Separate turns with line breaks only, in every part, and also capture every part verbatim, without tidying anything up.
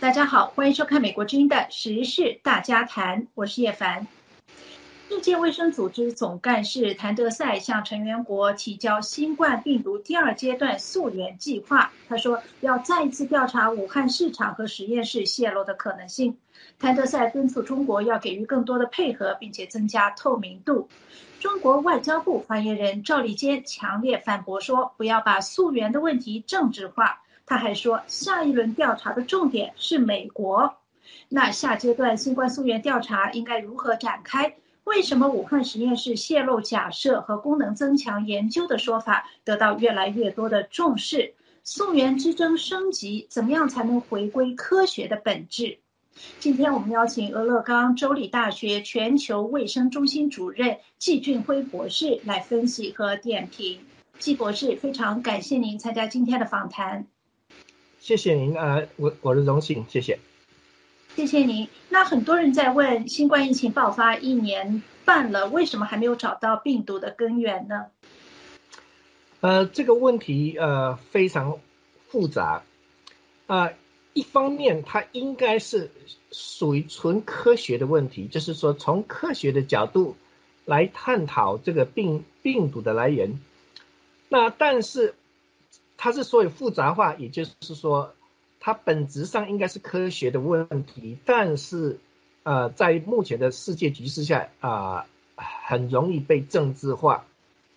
大家好，欢迎收看美国之音的时事大家谈，我是叶凡。世界卫生组织总干事谭德赛向成员国提交新冠病毒第二阶段溯源计划，他说要再一次调查武汉市场和实验室泄露的可能性。谭德赛敦促中国要给予更多的配合，并且增加透明度。中国外交部发言人赵立坚强烈反驳说，不要把溯源的问题政治化。他还说，下一轮调查的重点是美国。那下阶段新冠溯源调查应该如何展开？为什么武汉实验室泄露假设和功能增强研究的说法得到越来越多的重视？溯源之争升级，怎么样才能回归科学的本质？今天我们邀请俄勒冈州立大学全球卫生中心主任季俊辉博士来分析和点评。季博士，非常感谢您参加今天的访谈。
谢谢您，呃，我我的荣幸，谢谢。
谢谢您。那很多人在问，新冠疫情爆发一年半了，为什么还没有找到病毒的根源呢？
呃，这个问题呃非常复杂，啊、呃，一方面它应该是属于纯科学的问题，就是说从科学的角度来探讨这个病病毒的来源。那但是它之所以复杂化，也就是说，它本质上应该是科学的问题，但是，呃，在目前的世界局势下啊、呃，很容易被政治化。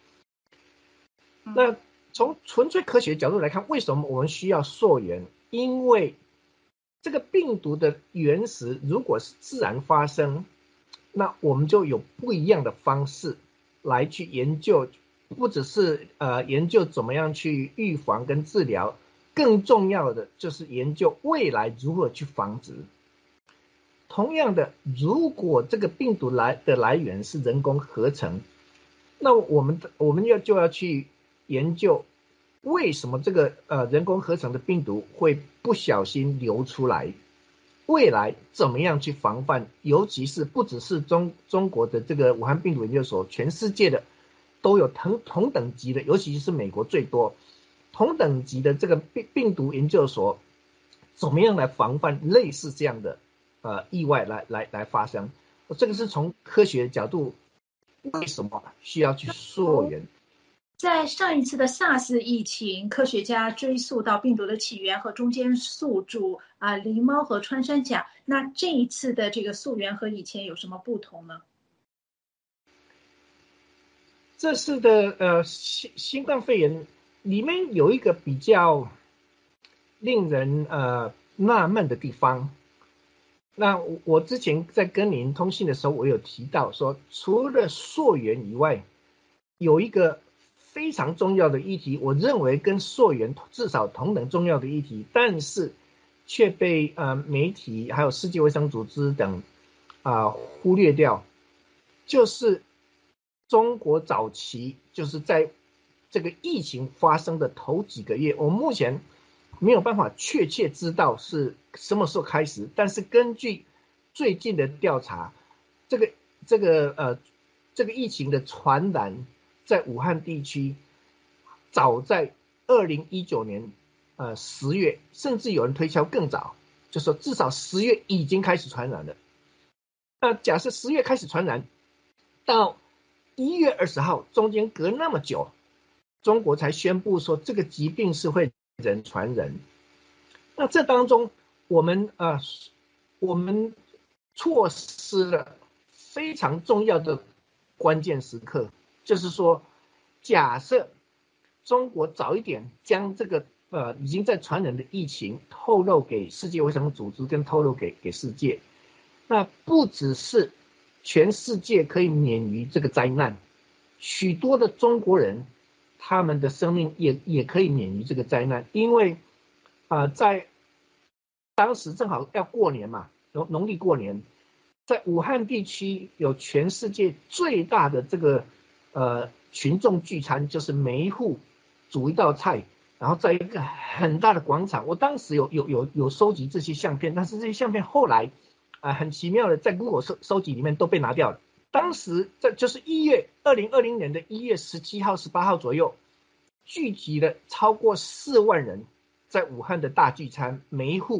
那从纯粹科学角度来看，为什么我们需要溯源？因为这个病毒的原始如果是自然发生，那我们就有不一样的方式来去研究。不只是呃研究怎么样去预防跟治疗，更重要的就是研究未来如何去防止。同样的，如果这个病毒来的来源是人工合成，那我们我们要就要去研究为什么这个呃人工合成的病毒会不小心流出来，未来怎么样去防范，尤其是不只是中中国的这个武汉病毒研究所，全世界的都有同同等级的，尤其是美国最多同等级的这个病病毒研究所，怎么样来防范类似这样的呃意外来来来发生？这个是从科学角度，为什么需要去溯源？
在上一次的 SARS 疫情，科学家追溯到病毒的起源和中间宿主啊、呃、狸猫和穿山甲。那这一次的这个溯源和以前有什么不同呢？
这次的呃新新冠肺炎里面有一个比较令人呃纳闷的地方。那我之前在跟您通信的时候，我有提到说，除了溯源以外，有一个非常重要的议题，我认为跟溯源至少同等重要的议题，但是却被呃媒体还有世界卫生组织等啊、呃、忽略掉，就是中国早期就是在这个疫情发生的头几个月，我目前没有办法确切知道是什么时候开始，但是根据最近的调查，这个这个呃这个疫情的传染在武汉地区，早在二零一九年呃十月，甚至有人推敲更早，就说至少十月已经开始传染了。那假设十月开始传染，到一月二十号中间隔那么久，中国才宣布说这个疾病是会人传人。那这当中我们呃我们错失了非常重要的关键时刻，就是说假设中国早一点将这个呃已经在传染的疫情透露给世界卫生组织跟透露给给世界，那不只是全世界可以免于这个灾难，许多的中国人他们的生命也也可以免于这个灾难。因为啊、呃，在当时正好要过年嘛，农农历过年，在武汉地区有全世界最大的这个呃群众聚餐，就是每一户煮一道菜，然后在一个很大的广场。我当时有有有有收集这些相片，但是这些相片后来啊、呃、很奇妙的在 Google 收收集里面都被拿掉了。当时这就是一月二零二零年的一月十七号、十八号左右，聚集了超过四万人在武汉的大聚餐，每一户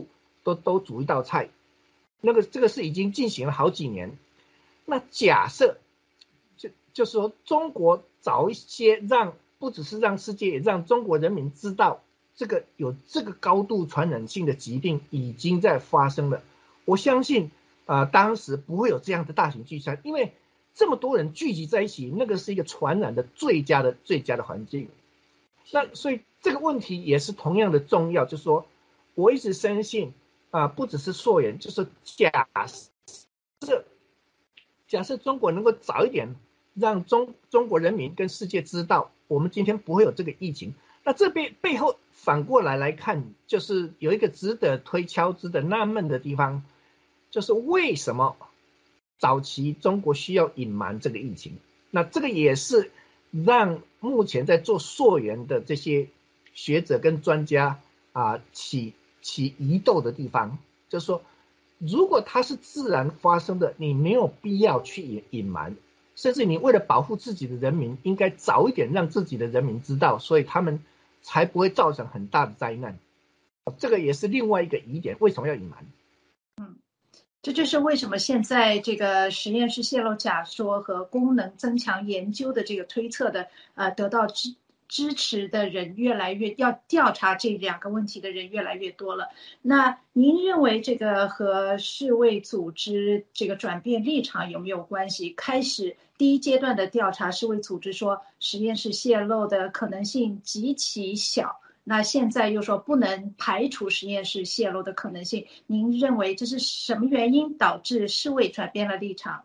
都都煮一道菜，那个这个是已经进行了好几年。那假设就就是说中国早一些让不只是让世界，也让中国人民知道这个有这个高度传染性的疾病已经在发生了，我相信啊、呃，当时不会有这样的大型聚餐，因为这么多人聚集在一起，那个是一个传染的最佳的最佳的环境。那所以这个问题也是同样的重要，就是说我一直深信啊、呃，不只是溯源，就是假设假设中国能够早一点让中中国人民跟世界知道，我们今天不会有这个疫情。那这边背后反过来来看，就是有一个值得推敲、值得纳闷的地方，就是为什么早期中国需要隐瞒这个疫情？那这个也是让目前在做溯源的这些学者跟专家啊起起疑窦的地方，就是说，如果它是自然发生的，你没有必要去隐隐瞒，甚至你为了保护自己的人民，应该早一点让自己的人民知道，所以他们才不会造成很大的灾难。这个也是另外一个疑点，为什么要隐瞒？
嗯，这就是为什么现在这个实验室泄露假说和功能增强研究的这个推测的呃得到支支持的人越来越，要调查这两个问题的人越来越多了。那您认为这个和世卫组织这个转变立场有没有关系？开始第一阶段的调查，世卫组织说实验室泄露的可能性极其小，那现在又说不能排除实验室泄露的可能性，您认为这是什么原因导致世卫转变了立场？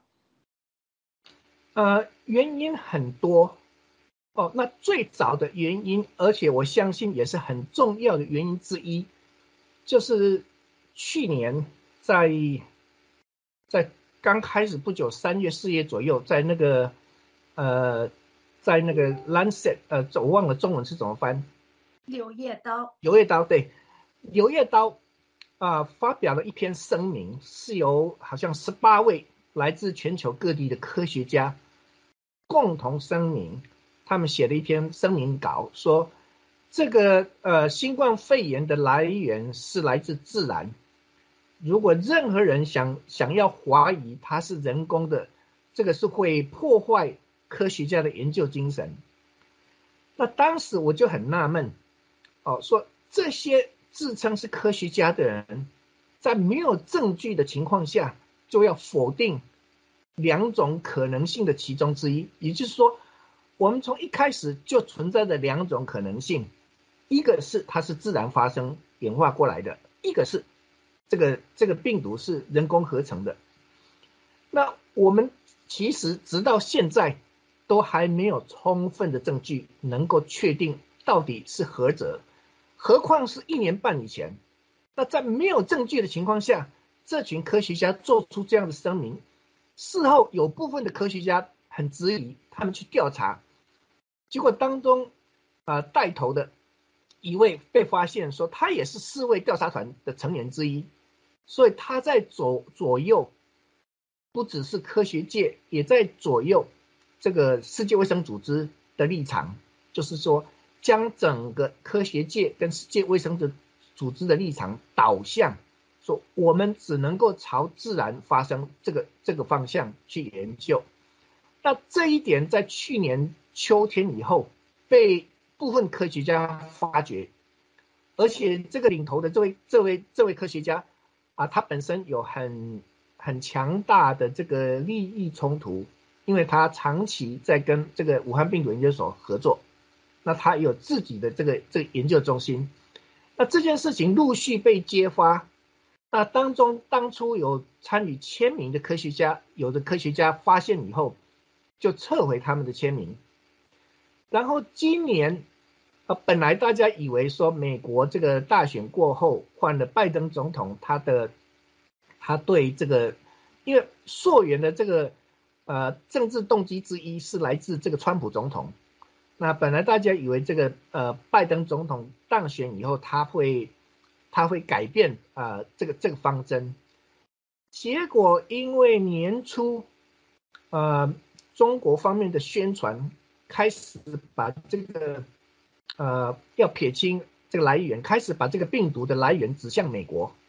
呃，原因很多哦。那最早的原因，而且我相信也是很重要的原因之一，就是去年在在刚开始不久，三月四月左右，在那个呃，在那个 Lancet 呃，我忘了中文是怎么翻。
柳叶刀。
柳叶刀对，柳叶刀啊、呃，发表了一篇声明，是由好像十八位来自全球各地的科学家共同声明，他们写了一篇声明稿，说这个呃新冠肺炎的来源是来自自然，如果任何人想想要怀疑它是人工的，这个是会破坏科学家的研究精神。那当时我就很纳闷，哦，说这些自称是科学家的人，在没有证据的情况下，就要否定两种可能性的其中之一，也就是说，我们从一开始就存在着两种可能性，一个是它是自然发生演化过来的，一个是这个这个病毒是人工合成的。那我们其实直到现在都还没有充分的证据能够确定到底是何者，何况是一年半以前。那在没有证据的情况下，这群科学家做出这样的声明，事后有部分的科学家很质疑，他们去调查，结果当中呃带头的一位被发现说他也是世卫调查团的成员之一，所以他在左左右不只是科学界，也在左右这个世界卫生组织的立场，就是说将整个科学界跟世界卫生组织的立场导向，说我们只能够朝自然发生这个这个方向去研究。那这一点在去年秋天以后被部分科学家发觉，而且这个领头的这位这位这位科学家啊，他本身有很很强大的这个利益冲突，因为他长期在跟这个武汉病毒研究所合作，那他有自己的这个这个研究中心。那这件事情陆续被揭发，那当中当初有参与签名的科学家，有的科学家发现以后就撤回他们的签名。然后今年呃，本来大家以为说美国这个大选过后换了拜登总统，他的他对这个，因为溯源的这个呃政治动机之一是来自这个川普总统，那本来大家以为这个呃拜登总统当选以后他会他会改变啊、呃、这个这个方针，结果因为年初呃中国方面的宣传开始把这个呃要撇清这个来源，开始把这个病毒的来源指向美国，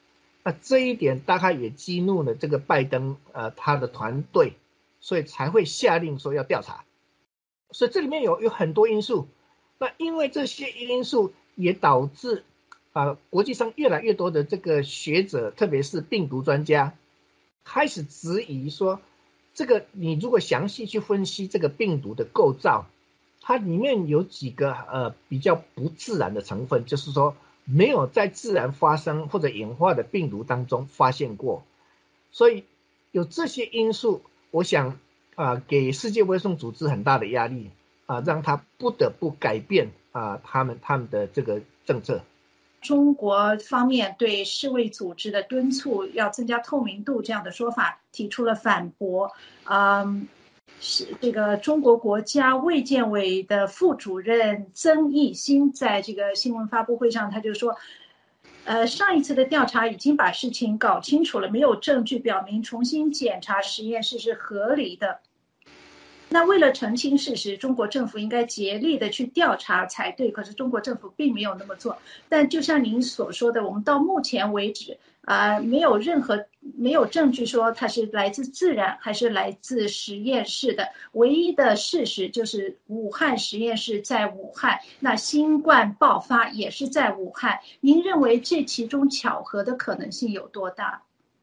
那这一点大概也激怒了这个拜登呃他的团队，所以才会下令说要调查。所以这里面有有很多因素，那因为这些因素也导致啊、呃、国际上越来越多的这个学者，特别是病毒专家，开始质疑说，这个你如果详细去分析这个病毒的构造，它里面有几个呃比较不自然的成分，就是说没有在自然发生或者演化的病毒当中发现过，所以有这些因素，我想啊、呃、给世界卫生组织很大的压力啊、呃，让他不得不改变啊、呃、他们他们的这个政策。
中国方面对世卫组织的敦促要增加透明度这样的说法提出了反驳。嗯，是这个中国国家卫健委的副主任曾益新在这个新闻发布会上他就说，呃，上一次的调查已经把事情搞清楚了，没有证据表明重新检查实验室是合理的。那为了澄清事实，中国政府应该竭力的去调查才对，可是中国政府并没有那么做。但就像您所说的，我们到目前为止啊、呃，没有任何没有证据说它是来自自然还是来自实验室的，唯一的事实就是武汉实验室在武汉，那新冠爆发也是在武汉。您认为这其中巧合的可能性有多大？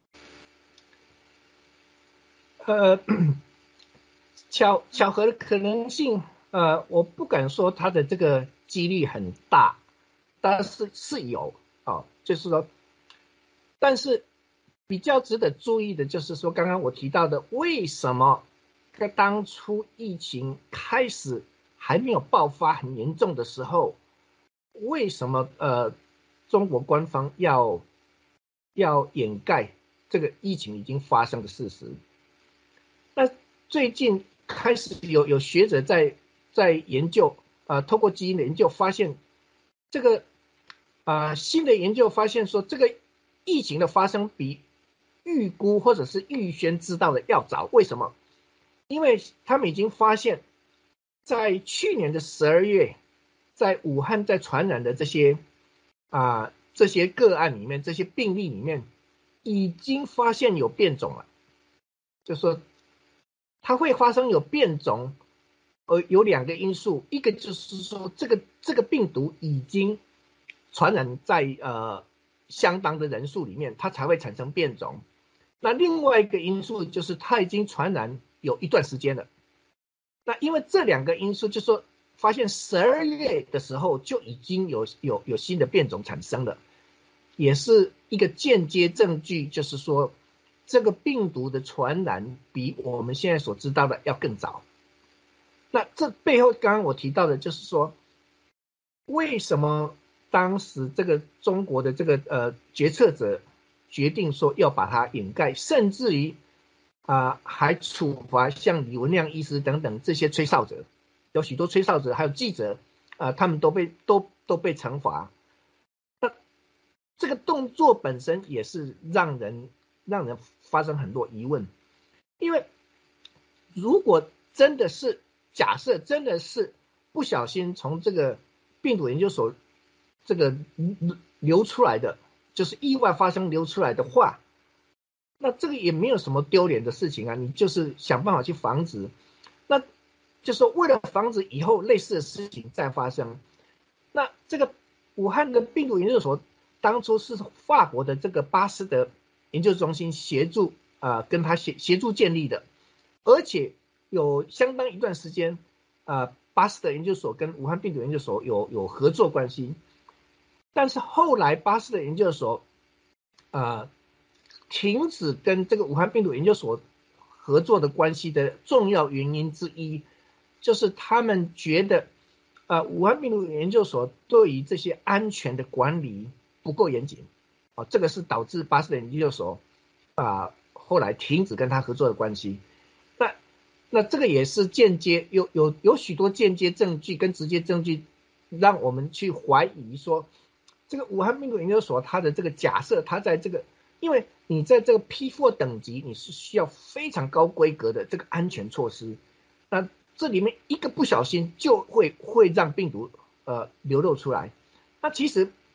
呃。巧巧合的可能性，呃，我不敢说它的这个几率很大，但是是有啊、哦，就是说，但是比较值得注意的就是说，刚刚我提到的，为什么在当初疫情开始还没有爆发很严重的时候，为什么呃中国官方要要掩盖这个疫情已经发生的事实？那最近开始有有学者在在研究啊、呃，透过基因的研究发现，这个啊、呃、新的研究发现说，这个疫情的发生比预估或者是预先知道的要早。为什么？因为他们已经发现，在去年的十二月，在武汉在传染的这些啊、呃、这些个案里面，这些病例里面，已经发现有变种了，就说。它会发生有变种，呃，有两个因素，一个就是说这个这个病毒已经传染在呃相当的人数里面，它才会产生变种。那另外一个因素就是它已经传染有一段时间了。那因为这两个因素，就是说发现十二月的时候就已经有有有新的变种产生了，也是一个间接证据，就是说。这个病毒的传染比我们现在所知道的要更早。那这背后，刚刚我提到的就是说，为什么当时这个中国的这个呃决策者决定说要把它掩盖，甚至于啊、呃、还处罚像李文亮医师等等这些吹哨者，有许多吹哨者还有记者啊、呃，他们都被都都被惩罚。那这个动作本身也是让人。让人发生很多疑问，因为如果真的是假设真的是不小心从这个病毒研究所这个流出来的，就是意外发生流出来的话，那这个也没有什么丢脸的事情啊，你就是想办法去防止，那就是为了防止以后类似的事情再发生，那这个武汉的病毒研究所当初是法国的这个巴斯德研究中心协助啊、呃，跟他协协助建立的，而且有相当一段时间啊、呃，巴斯德研究所跟武汉病毒研究所有有合作关系，但是后来巴斯德研究所啊、呃、停止跟这个武汉病毒研究所合作的关系的重要原因之一，就是他们觉得啊、呃、武汉病毒研究所对于这些安全的管理不够严谨。哦，这个是导致巴斯德研究所啊、呃、后来停止跟他合作的关系。那那这个也是间接有有有许多间接证据跟直接证据，让我们去怀疑说，这个武汉病毒研究所它的这个假设，它在这个，因为你在这个 P 四 等级，你是需要非常高规格的这个安全措施。那这里面一个不小心就会会让病毒呃流露出来。那其实。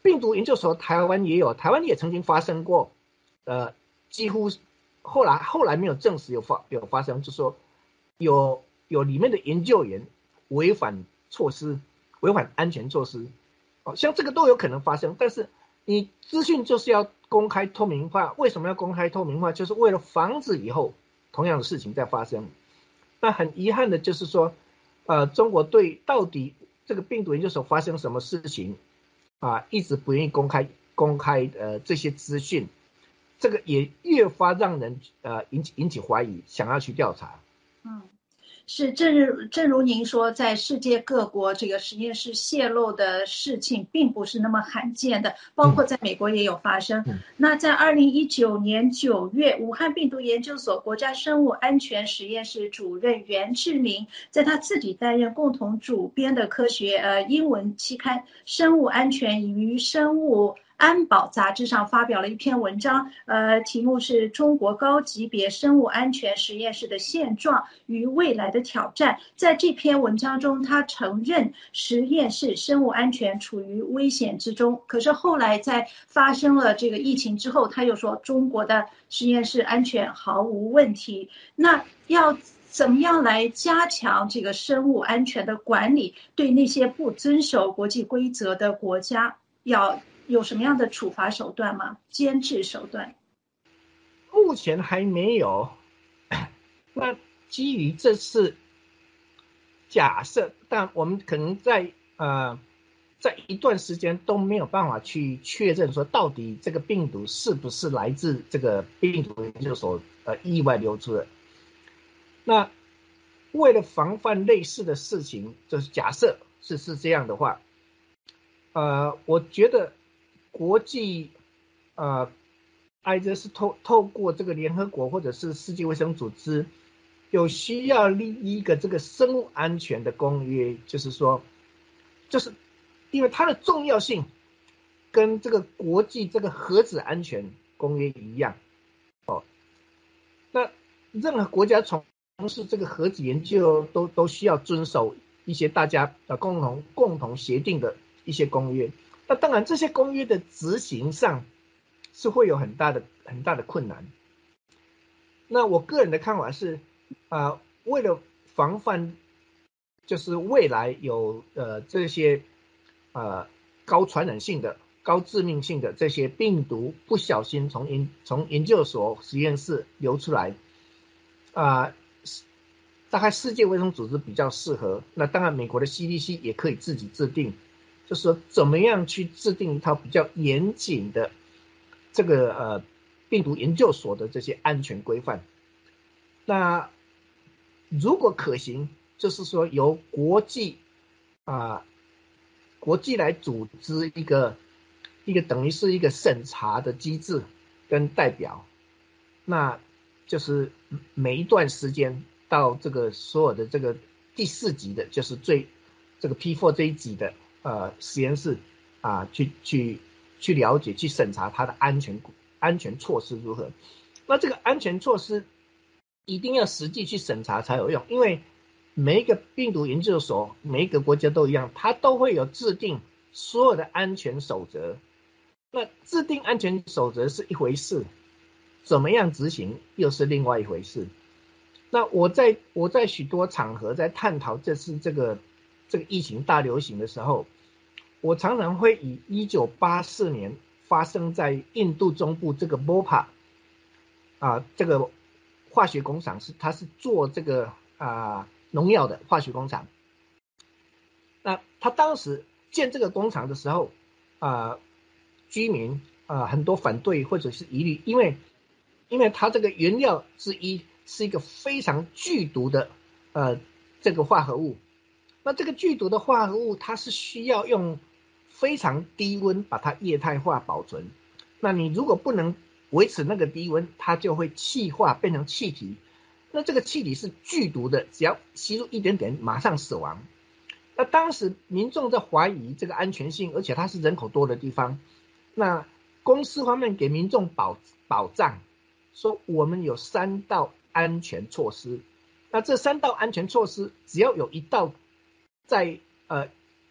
病毒研究所台湾也有，台湾也曾经发生过，呃，几乎后来后来没有证实有发有发生，就是说有有里面的研究员违反措施，违反安全措施，哦，像这个都有可能发生。但是你资讯就是要公开透明化，为什么要公开透明化？就是为了防止以后同样的事情再发生。那很遗憾的就是说，呃，中国对到底这个病毒研究所发生什么事情啊，一直不愿意公开公开呃这些资讯，这个也越发让人呃引起引起怀疑，想要去调查。
嗯。是，正如正如您说，在世界各国这个实验室泄露的事情并不是那么罕见的，包括在美国也有发生。
嗯、
那在二零一九年九月，武汉病毒研究所国家生物安全实验室主任袁志明，在他自己担任共同主编的科学呃英文期刊《生物安全与生物安保》杂志上发表了一篇文章，呃，题目是中国高级别生物安全实验室的现状与未来的挑战。在这篇文章中，他承认实验室生物安全处于危险之中。可是后来在发生了这个疫情之后，他又说中国的实验室安全毫无问题。那要怎么样来加强这个生物安全的管理？对那些不遵守国际规则的国家，要有什么样的处罚手段吗？监制手段？
目前还没有。那基于这次假设，但我们可能在呃在一段时间都没有办法去确认说到底这个病毒是不是来自这个病毒研究所呃意外流出的。那为了防范类似的事情，就是假设是是这样的话，呃，我觉得国际呃，挨着是透透过这个联合国或者是世界卫生组织，有需要立一个这个生物安全的公约，就是说，就是因为它的重要性跟这个国际这个核子安全公约一样，哦，那任何国家从事这个核子研究都都需要遵守一些大家呃共同共同协定的一些公约。那当然，这些公约的执行上是会有很大的很大的困难。那我个人的看法是，啊、呃，为了防范，就是未来有呃这些呃高传染性的、高致命性的这些病毒不小心从研从研究所实验室流出来，啊、呃，大概世界卫生组织比较适合。那当然，美国的 C D C 也可以自己制定。就是说，怎么样去制定一套比较严谨的这个呃病毒研究所的这些安全规范？那如果可行，就是说由国际啊、呃、国际来组织一个一个等于是一个审查的机制跟代表，那就是每一段时间到这个所有的这个第四级的，就是最这个 P 四 这一级的。呃，实验室啊，去去去了解、去审查它的安全安全措施如何。那这个安全措施一定要实际去审查才有用，因为每一个病毒研究所、每一个国家都一样，它都会有制定所有的安全守则。那制定安全守则是一回事，怎么样执行又是另外一回事。那我在我在许多场合在探讨这次这个这个疫情大流行的时候，我常常会以一九八四年发生在印度中部这个 Bhopal 啊，这个化学工厂是它是做这个啊农药的化学工厂。那他当时建这个工厂的时候，啊，居民啊很多反对或者是疑虑，因为因为它这个原料之一是一个非常剧毒的呃这个化合物。那这个剧毒的化合物，它是需要用非常低温把它液态化保存。那你如果不能维持那个低温，它就会气化变成气体。那这个气体是剧毒的，只要吸入一点点，马上死亡。那当时民众在怀疑这个安全性，而且它是人口多的地方。那公司方面给民众保保障，说我们有三道安全措施。那这三道安全措施，只要有一道在呃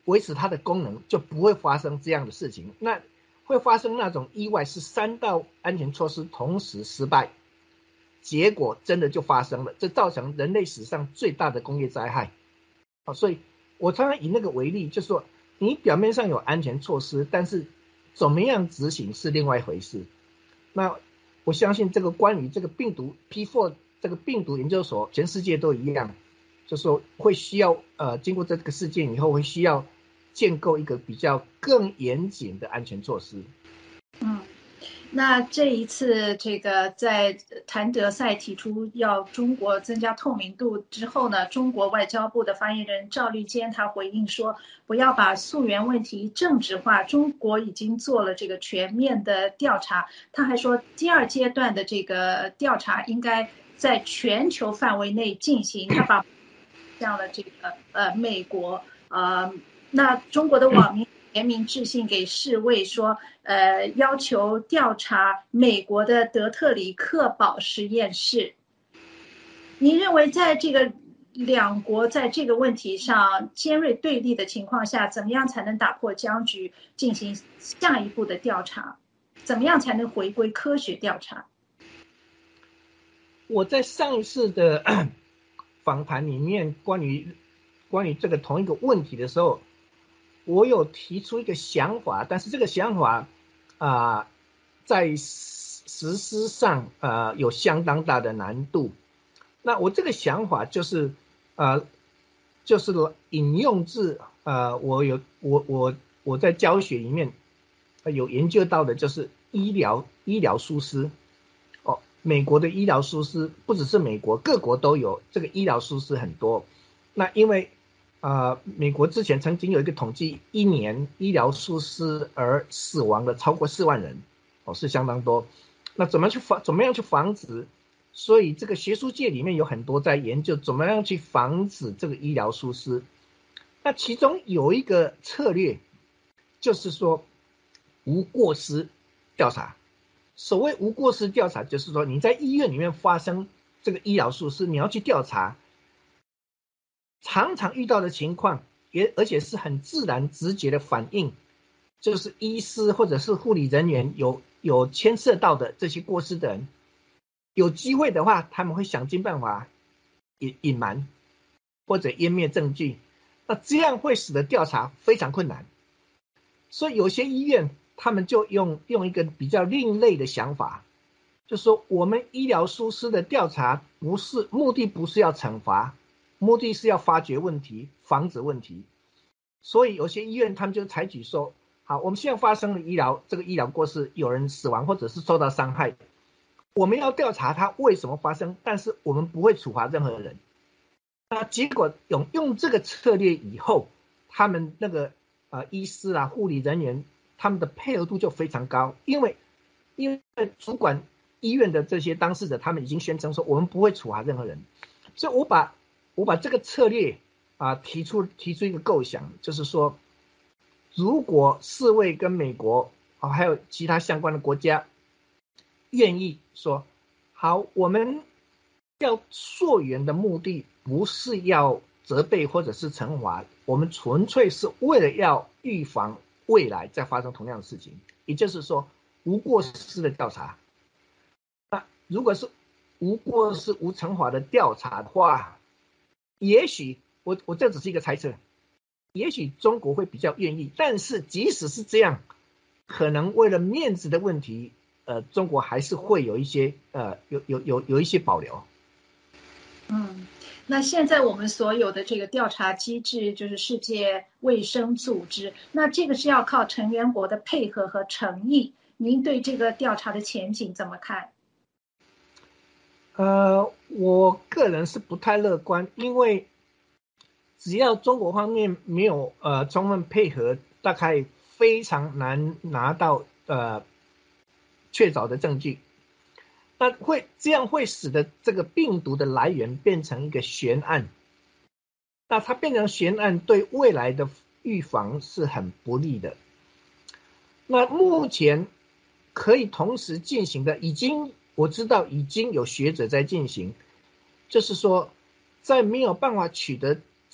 维持它的功能，就不会发生这样的事情。那会发生那种意外是三道安全措施同时失败，结果真的就发生了，这造成人类史上最大的工业灾害。所以我常常以那个为例，就是说你表面上有安全措施，但是怎么样执行是另外一回事。那我相信这个关于这个病毒 P 四 这个病毒研究所，全世界都一样，就是说会需要呃经过这个事件以后，会需要建构一个比较更严谨的安全措施。
嗯，那这一次这个在谭德赛提出要中国增加透明度之后呢，中国外交部的发言人赵立坚他回应说，不要把溯源问题政治化，中国已经做了这个全面的调查。他还说，第二阶段的这个调查应该在全球范围内进行。他把这样的这个呃美国呃，那中国的网民联名致信给世卫说，呃，要求调查美国的德特里克堡实验室。您认为在这个两国在这个问题上尖锐对立的情况下，怎么样才能打破僵局，进行下一步的调查？怎么样才能回归科学调查？
我在上一次的访谈里面，关于关于这个同一个问题的时候，我有提出一个想法，但是这个想法啊、呃，在实施上呃有相当大的难度。那我这个想法就是呃，就是引用自呃，我有我我我在教学里面有研究到的，就是医疗医疗疏失。哦，美国的医疗疏失不只是美国，各国都有这个医疗疏失很多。那因为呃，美国之前曾经有一个统计，一年医疗疏失而死亡的超过四万人，哦，是相当多。那怎么去防？怎么样去防止？所以这个学术界里面有很多在研究怎么样去防止这个医疗疏失。那其中有一个策略，就是说无过失调查。所谓无过失调查，就是说你在医院里面发生这个医疗疏失，你要去调查，常常遇到的情况，也而且是很自然直觉的反应，就是医师或者是护理人员有有牵涉到的这些过失的人，有机会的话，他们会想尽办法隐隐瞒或者湮灭证据，那这样会使得调查非常困难。所以有些医院他们就用用一个比较另类的想法，就是说我们医疗疏失的调查不是目的，不是要惩罚，目的是要发掘问题，防止问题。所以有些医院他们就采取说，好，我们现在发生了医疗这个医疗过失，有人死亡或者是受到伤害，我们要调查他为什么发生，但是我们不会处罚任何人。那结果用用这个策略以后，他们那个呃医师啊、护理人员，他们的配合度就非常高，因为因为主管医院的这些当事者，他们已经宣称说我们不会处罚任何人。所以我把我把这个策略啊、呃、提出提出一个构想，就是说，如果世卫跟美国啊、哦、还有其他相关的国家愿意说，好，我们要溯源的目的不是要责备或者是惩罚，我们纯粹是为了要预防未来再发生同样的事情，也就是说无过失的调查。那如果是无过失无惩罚的调查的话，也许我我这只是一个猜测，也许中国会比较愿意，但是即使是这样，可能为了面子的问题，呃，中国还是会有一些呃有有有有一些保留。
嗯，那现在我们所有的这个调查机制就是世界卫生组织，那这个是要靠成员国的配合和诚意。您对这个调查的前景怎么看？
呃，我个人是不太乐观，因为只要中国方面没有呃充分配合，大概非常难拿到呃确凿的证据。那会这样会使得这个病毒的来源变成一个悬案，那它变成悬案对未来的预防是很不利的。那目前可以同时进行的，已经我知道已经有学者在进行，就是说在没有办法取得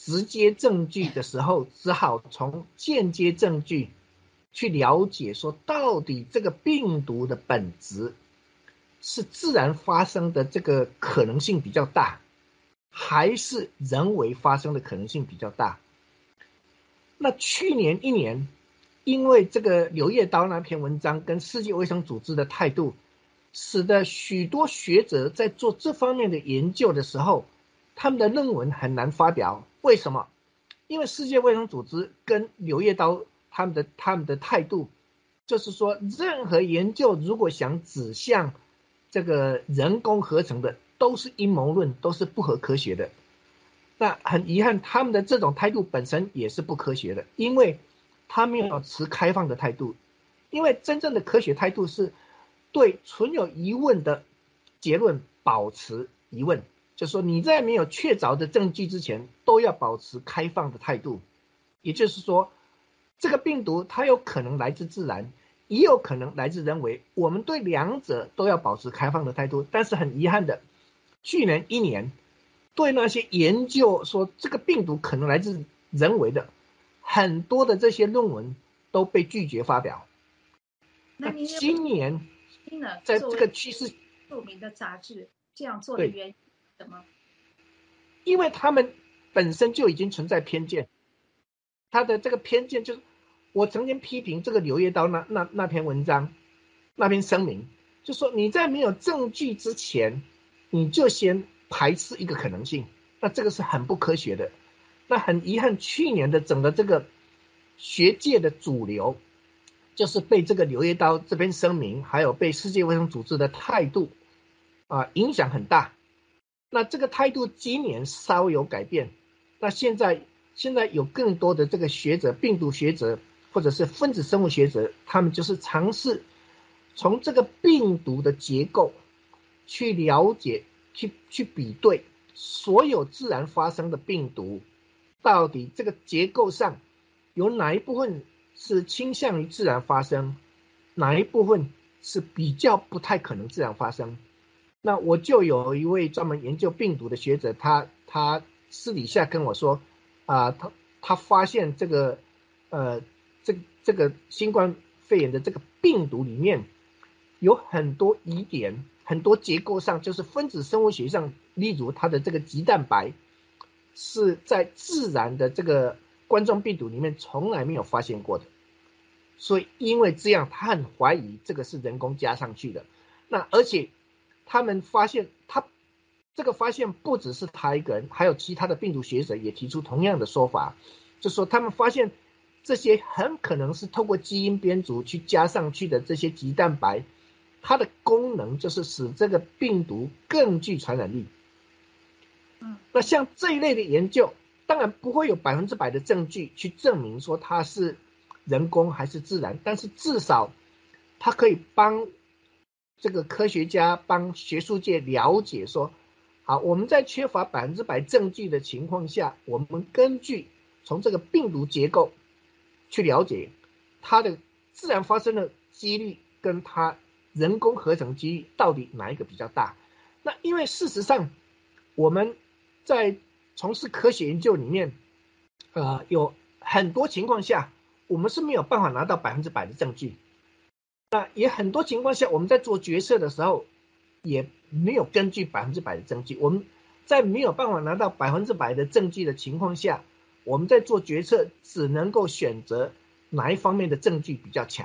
直接证据的时候，只好从间接证据去了解说，到底这个病毒的本质是自然发生的这个可能性比较大，还是人为发生的可能性比较大。那去年一年，因为这个柳叶刀那篇文章跟世界卫生组织的态度，使得许多学者在做这方面的研究的时候，他们的论文很难发表。为什么？因为世界卫生组织跟柳叶刀他们的他们的态度，就是说，任何研究如果想指向这个人工合成的，都是阴谋论，都是不合科学的。那很遗憾，他们的这种态度本身也是不科学的，因为他们要持开放的态度。因为真正的科学态度是对存有疑问的结论保持疑问，就是说你在没有确凿的证据之前，都要保持开放的态度。也就是说，这个病毒它有可能来自自然，也有可能来自人为，我们对两者都要保持开放的态度。但是很遗憾的，去年一年对那些研究说这个病毒可能来自人为的很多的这些论文都被拒绝发表。那今年在这个趋势，
著名的杂志这样做的原因是什么？
因为他们本身就已经存在偏见，他的这个偏见就是，我曾经批评这个柳叶刀那那那篇文章，那篇声明，就说你在没有证据之前，你就先排斥一个可能性，那这个是很不科学的。那很遗憾，去年的整个这个学界的主流，就是被这个柳叶刀这篇声明，还有被世界卫生组织的态度啊、呃、影响很大。那这个态度今年稍有改变，那现在现在有更多的这个学者，病毒学者或者是分子生物学者，他们就是尝试从这个病毒的结构去了解，去去比对所有自然发生的病毒，到底这个结构上有哪一部分是倾向于自然发生，哪一部分是比较不太可能自然发生。那我就有一位专门研究病毒的学者，他他私底下跟我说，啊、呃，他他发现这个呃这这个新冠肺炎的这个病毒里面有很多疑点，很多结构上就是分子生物学上，例如它的这个棘蛋白是在自然的这个冠状病毒里面从来没有发现过的，所以因为这样，他很怀疑这个是人工加上去的。那而且他们发现，他这个发现不只是他一个人，还有其他的病毒学者也提出同样的说法，就说他们发现这些很可能是透过基因编组去加上去的这些棘蛋白，它的功能就是使这个病毒更具传染力。那像这一类的研究，当然不会有百分之百的证据去证明说它是人工还是自然，但是至少它可以帮这个科学家、帮学术界了解说，好，我们在缺乏百分之百证据的情况下，我们根据从这个病毒结构去了解它的自然发生的几率跟它人工合成几率到底哪一个比较大。那因为事实上我们在从事科学研究里面，呃，有很多情况下我们是没有办法拿到百分之百的证据，那也很多情况下我们在做决策的时候也没有根据百分之百的证据。我们在没有办法拿到百分之百的证据的情况下，我们在做决策只能够选择哪一方面的证据比较强。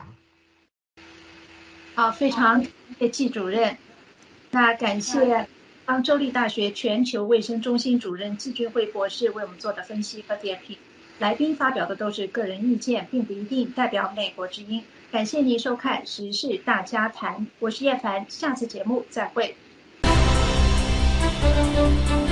好，非常感谢季主任。那感谢方州立大学全球卫生中心主任季俊慧博士为我们做的分析和点评。来宾发表的都是个人意见，并不一定代表美国之音。感谢您收看《时事大家谈》，我是叶凡，下次节目再会。